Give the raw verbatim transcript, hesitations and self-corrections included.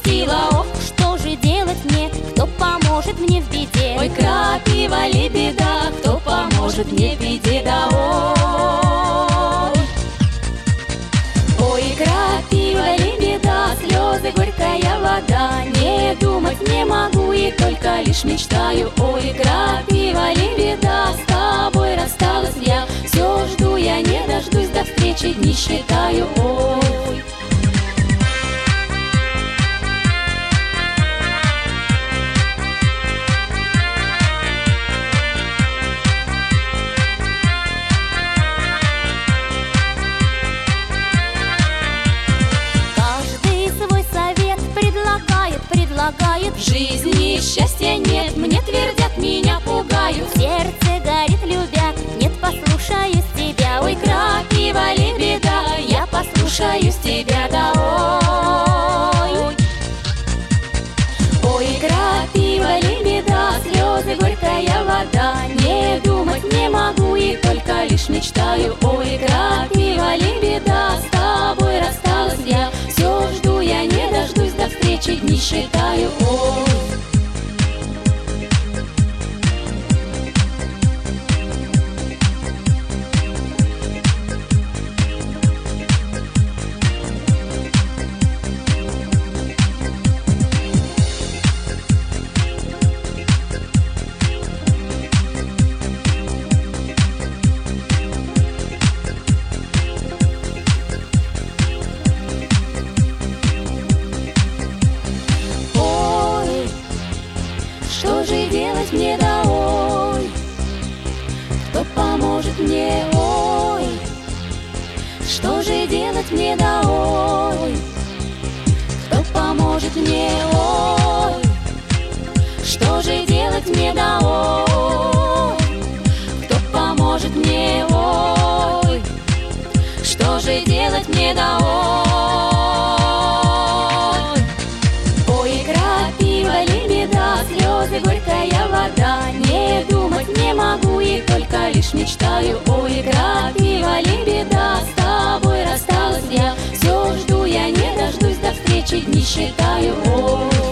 отпустила. Ох, что же делать мне, кто поможет мне в беде? Ой, крапива, лебеда, кто поможет мне в беде, да ой. Ой, крапива, лебеда, слезы, горькая вода. Не думать не могу и только лишь мечтаю. Ой, крапива, лебеда, с тобой рассталась я. Все жду я, не дождусь, до встречи дни считаю. Ой. Предлагает. В жизни счастья нет, мне твердят, меня пугают. Сердце горит, любя, нет, послушаюсь тебя. Ой, крапива, лебеда, я послушаюсь тебя, да ой. Ой, крапива, лебеда, слезы, горькая вода. Не думать не могу и только лишь мечтаю. Ой, крапива, лебеда, с тобой рассталась я. Все жду я, не дождусь, до встречи дни считаю. Ой. Что же делать мне, да ой? Кто поможет мне, ой? Что же делать мне, да ой? Кто поможет мне, ой? Что же делать мне, да ой? Кто поможет мне, ой? Что же делать мне, да ой? Ой, крапива, лебеда, слезы, горькая вода. Не думать не могу и только лишь мечтаю. Ой, крапива, лебеда, с тобой рассталась я. Все жду я, не дождусь, до встречи дни считаю. Ой.